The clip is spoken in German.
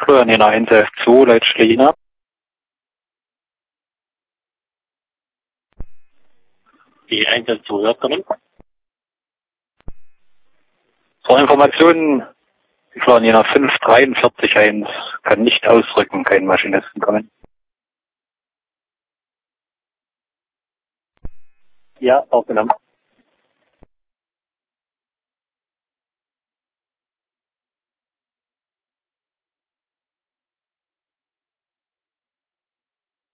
Florian Jena 112, Leitschlina. Die 112 hört kommen. Zur Information, Florian Jena 5431 kann nicht ausrücken, kein Maschinisten kommen. Ja, aufgenommen.